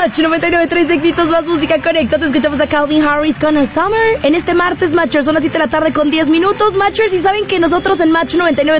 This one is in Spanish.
Match 99.3 éxitos más música conecta. Te escuchamos a Calvin Harris con A Summer. En este martes, Matchers, son las 7 de la tarde con 10 minutos. Matchers, y saben que nosotros en Match 99.3